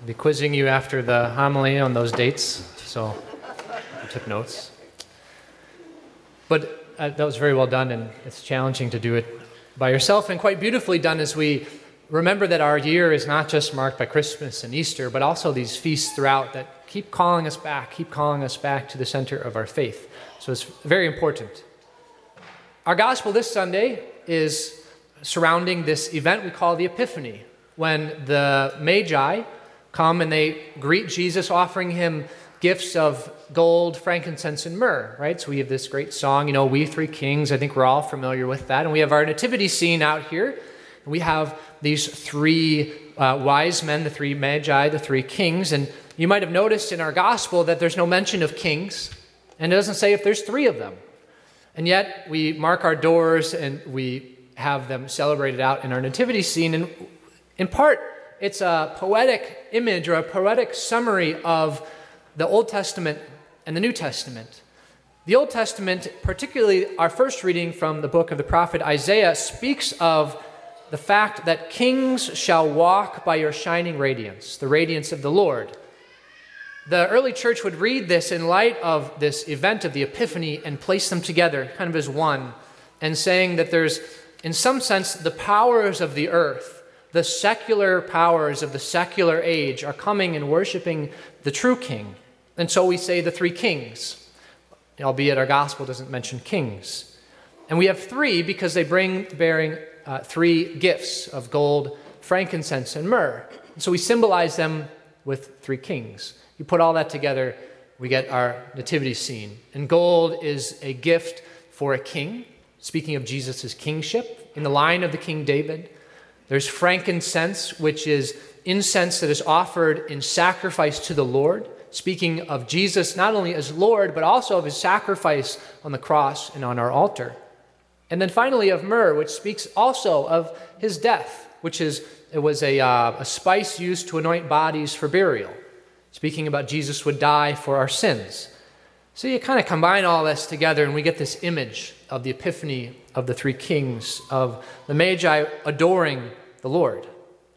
I'll be quizzing you after the homily on those dates, so I took notes. But that was very well done, and it's challenging to do it by yourself, and quite beautifully done as we remember that our year is not just marked by Christmas and Easter, but also these feasts throughout that keep calling us back to the center of our faith. So it's very important. Our gospel this Sunday is surrounding this event we call the Epiphany, when the Magi come and they greet Jesus, offering him gifts of gold, frankincense, and myrrh, right? So we have this great song, We Three Kings. I think we're all familiar with that. And we have our nativity scene out here. We have these three wise men, the three Magi, the three kings. And you might have noticed in our gospel that there's no mention of kings. And it doesn't say if there's three of them. And yet we mark our doors and we have them celebrated out in our nativity scene. And in part, it's a poetic image or a poetic summary of the Old Testament and the New Testament. The Old Testament, particularly our first reading from the book of the prophet Isaiah, speaks of the fact that kings shall walk by your shining radiance, the radiance of the Lord. The early church would read this in light of this event of the Epiphany and place them together kind of as one, and saying that there's, in some sense, the powers of the earth, the secular powers of the secular age are coming and worshiping the true king. And so we say the three kings, albeit our gospel doesn't mention kings. And we have three because they bearing three gifts of gold, frankincense, and myrrh. And so we symbolize them with three kings. You put all that together, we get our nativity scene. And gold is a gift for a king, speaking of Jesus' kingship, in the line of the King David. There's frankincense, which is incense that is offered in sacrifice to the Lord, speaking of Jesus not only as Lord, but also of his sacrifice on the cross and on our altar. And then finally of myrrh, which speaks also of his death, it was a spice used to anoint bodies for burial, speaking about Jesus would die for our sins. So you kind of combine all this together and we get this image of the Epiphany of the three kings, of the Magi adoring the Lord.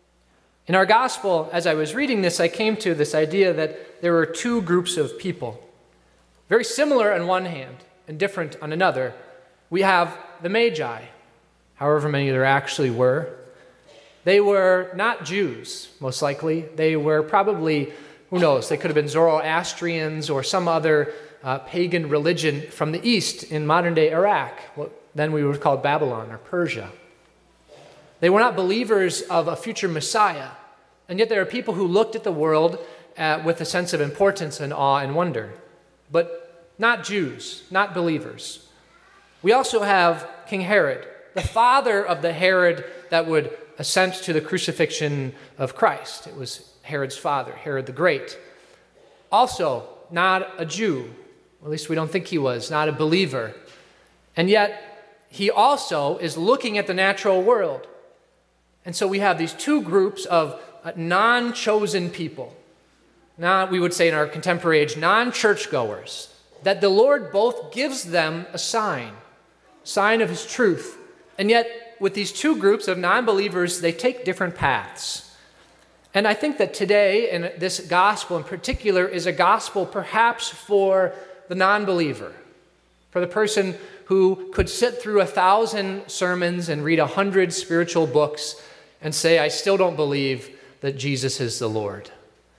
In our gospel, as I was reading this, I came to this idea that there were two groups of people, very similar on one hand and different on another. We have the Magi, however many there actually were. They were not Jews, most likely. They were probably, who knows, they could have been Zoroastrians or some other pagan religion from the east in modern-day Iraq, what then we would call Babylon or Persia. They were not believers of a future Messiah, and yet there are people who looked at the world with a sense of importance and awe and wonder, but not Jews, not believers. We also have King Herod, the father of the Herod that would assent to the crucifixion of Christ. It was Herod's father, Herod the Great. Also, not a Jew, at least we don't think he was, not a believer. And yet, he also is looking at the natural world. And so we have these two groups of non-chosen people, we would say in our contemporary age, non-churchgoers, that the Lord both gives them a sign of his truth. And yet, with these two groups of non-believers, they take different paths. And I think that today, and this gospel in particular, is a gospel perhaps for the non-believer, for the person who could sit through 1,000 sermons and read 100 spiritual books and say, I still don't believe that Jesus is the Lord.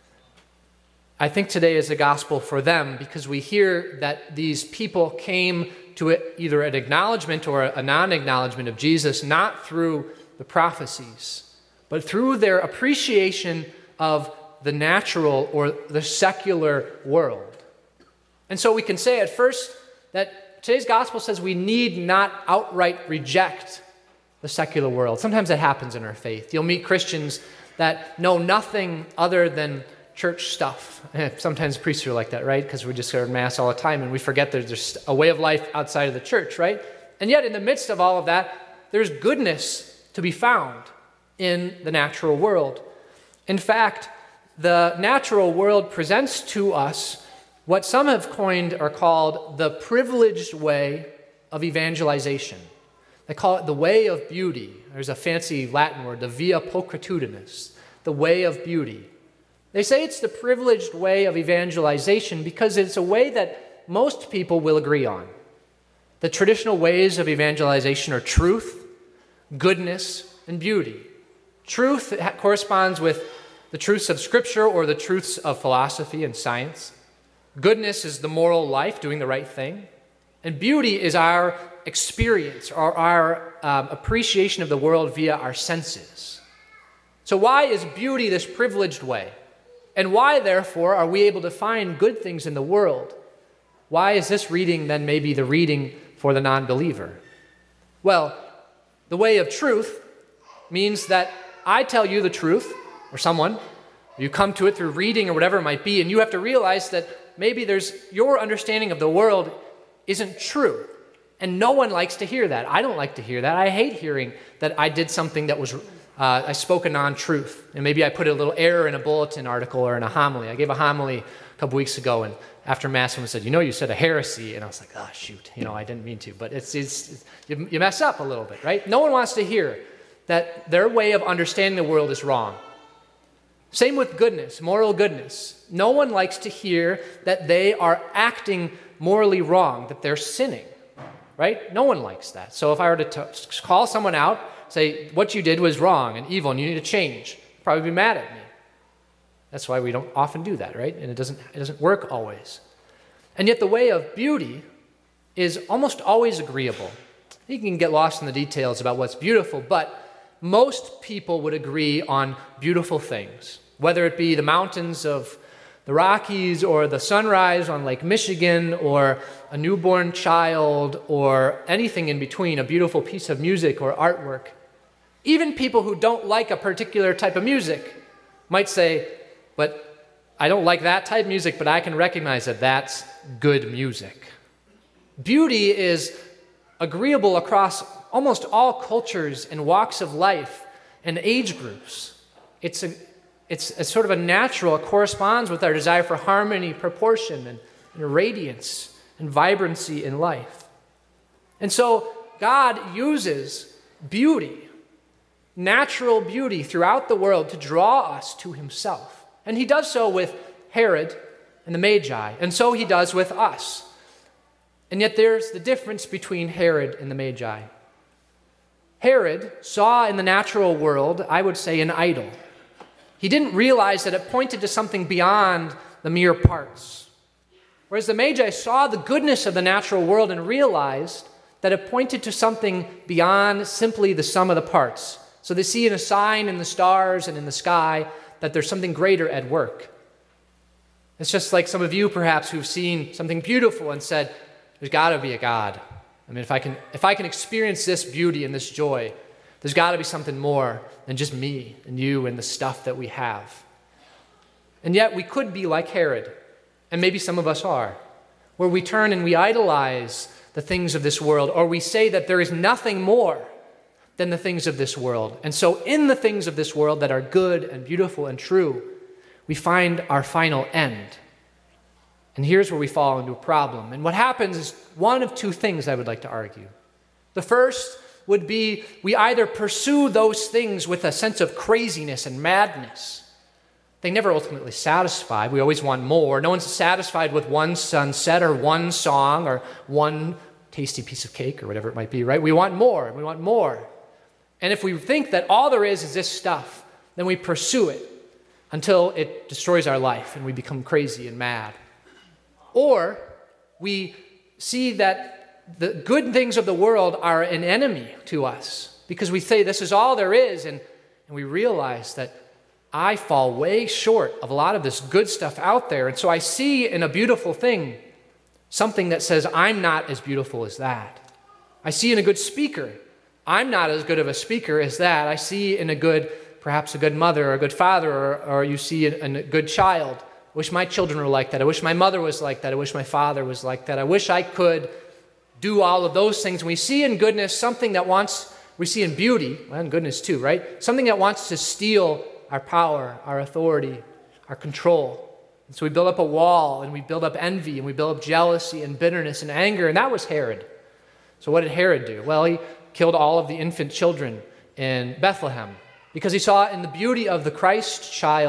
I think today is a gospel for them because we hear that these people came to either an acknowledgement or a non-acknowledgement of Jesus, not through the prophecies, but through their appreciation of the natural or the secular world. And so we can say at first that today's gospel says we need not outright reject the secular world. Sometimes that happens in our faith. You'll meet Christians that know nothing other than church stuff. Sometimes priests are like that, right? Because we just go to Mass all the time and we forget there's a way of life outside of the church, right? And yet in the midst of all of that, there's goodness to be found in the natural world. In fact, the natural world presents to us what some have coined or called the privileged way of evangelization. They call it the way of beauty. There's a fancy Latin word, the via pulchritudinis, the way of beauty. They say it's the privileged way of evangelization because it's a way that most people will agree on. The traditional ways of evangelization are truth, goodness, and beauty. Truth corresponds with the truths of Scripture or the truths of philosophy and science. Goodness is the moral life, doing the right thing. And beauty is our experience or our appreciation of the world via our senses. So why is beauty this privileged way? And why, therefore, are we able to find good things in the world? Why is this reading then maybe the reading for the non-believer? Well, the way of truth means that I tell you the truth, or someone, you come to it through reading or whatever it might be, and you have to realize that maybe your understanding of the world isn't true. And no one likes to hear that. I don't like to hear that. I hate hearing that I did something that was, I spoke a non-truth. And maybe I put a little error in a bulletin article or in a homily. I gave a homily a couple weeks ago, and after Mass, someone said, you said a heresy. And I was like, oh, shoot, I didn't mean to. But you mess up a little bit, right? No one wants to hear that their way of understanding the world is wrong. Same with goodness, moral goodness. No one likes to hear that they are acting morally wrong, that they're sinning, right? No one likes that. So if I were to call someone out, say, what you did was wrong and evil and you need to change, they'd probably be mad at me. That's why we don't often do that, right? And it doesn't work always. And yet the way of beauty is almost always agreeable. You can get lost in the details about what's beautiful, but most people would agree on beautiful things, whether it be the mountains of the Rockies or the sunrise on Lake Michigan or a newborn child or anything in between, a beautiful piece of music or artwork. Even people who don't like a particular type of music might say, but I don't like that type of music, but I can recognize that that's good music. Beauty is agreeable across almost all cultures and walks of life and age groups. It's a sort of a natural, it corresponds with our desire for harmony, proportion, and radiance and vibrancy in life. And so God uses beauty, natural beauty throughout the world to draw us to himself. And he does so with Herod and the Magi, and so he does with us. And yet there's the difference between Herod and the Magi. Herod saw in the natural world, I would say, an idol. He didn't realize that it pointed to something beyond the mere parts. Whereas the Magi saw the goodness of the natural world and realized that it pointed to something beyond simply the sum of the parts. So they see in a sign in the stars and in the sky that there's something greater at work. It's just like some of you perhaps who've seen something beautiful and said, there's got to be a God. I mean, if I can experience this beauty and this joy, there's got to be something more than just me and you and the stuff that we have. And yet we could be like Herod, and maybe some of us are, where we turn and we idolize the things of this world, or we say that there is nothing more than the things of this world. And so in the things of this world that are good and beautiful and true, we find our final end. And here's where we fall into a problem. And what happens is one of two things I would like to argue. The first would be we either pursue those things with a sense of craziness and madness. They never ultimately satisfy. We always want more. No one's satisfied with one sunset or one song or one tasty piece of cake or whatever it might be, right? We want more. We want more. And if we think that all there is this stuff, then we pursue it until it destroys our life and we become crazy and mad. Or we see that the good things of the world are an enemy to us because we say this is all there is, and we realize that I fall way short of a lot of this good stuff out there. And so I see in a beautiful thing something that says I'm not as beautiful as that. I see in a good speaker, I'm not as good of a speaker as that. I see in perhaps a good mother or a good father, or you see in a good child. I wish my children were like that. I wish my mother was like that. I wish my father was like that. I wish I could do all of those things. And we see in goodness something we see in beauty, and goodness too, right? Something that wants to steal our power, our authority, our control. And so we build up a wall, and we build up envy, and we build up jealousy and bitterness and anger, and that was Herod. So what did Herod do? Well, he killed all of the infant children in Bethlehem because he saw in the beauty of the Christ child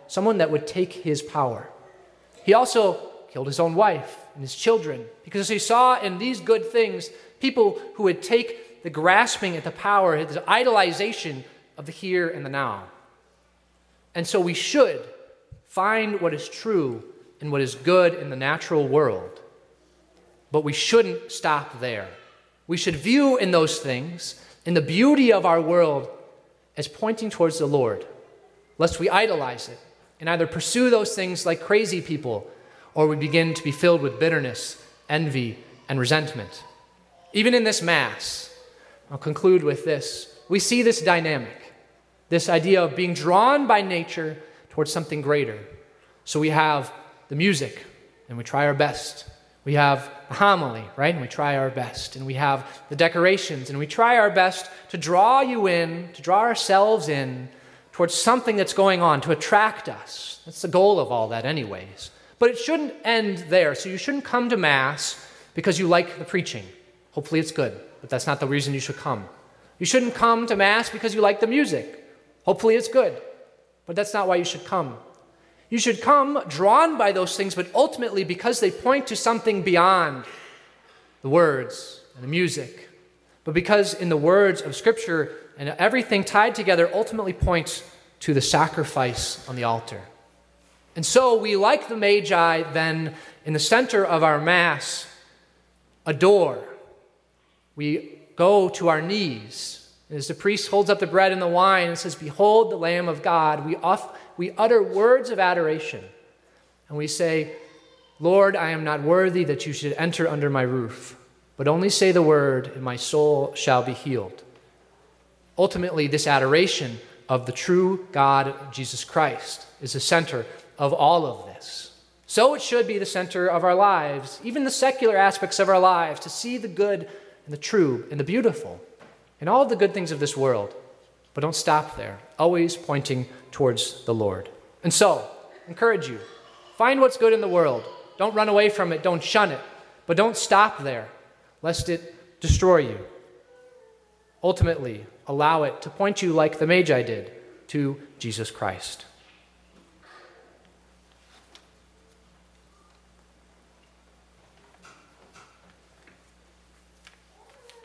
someone that would take his power. He also killed his own wife and his children because he saw in these good things people who would take the grasping at the power, the idolization of the here and the now. And so we should find what is true and what is good in the natural world. But we shouldn't stop there. We should view in those things, in the beauty of our world, as pointing towards the Lord, lest we idolize it and either pursue those things like crazy people, or we begin to be filled with bitterness, envy, and resentment. Even in this Mass, I'll conclude with this, we see this dynamic, this idea of being drawn by nature towards something greater. So we have the music, and we try our best. We have the homily, right? And we try our best. And we have the decorations, and we try our best to draw you in, to draw ourselves in towards something that's going on, to attract us. That's the goal of all that anyways. But it shouldn't end there. So you shouldn't come to Mass because you like the preaching. Hopefully it's good, but that's not the reason you should come. You shouldn't come to Mass because you like the music. Hopefully it's good, but that's not why you should come. You should come drawn by those things, but ultimately because they point to something beyond the words and the music. But because in the words of Scripture and everything tied together ultimately points to the sacrifice on the altar. And so we, like the Magi, then in the center of our Mass, adore. We go to our knees. As the priest holds up the bread and the wine and says, "Behold the Lamb of God," we utter words of adoration. And we say, "Lord, I am not worthy that you should enter under my roof, but only say the word, and my soul shall be healed." Ultimately, this adoration of the true God, Jesus Christ, is the center of all of this. So it should be the center of our lives, even the secular aspects of our lives, to see the good and the true and the beautiful and all of the good things of this world. But don't stop there, always pointing towards the Lord. And so, encourage you, find what's good in the world. Don't run away from it, don't shun it, but don't stop there, lest it destroy you. Ultimately, allow it to point you like the Magi did to Jesus Christ.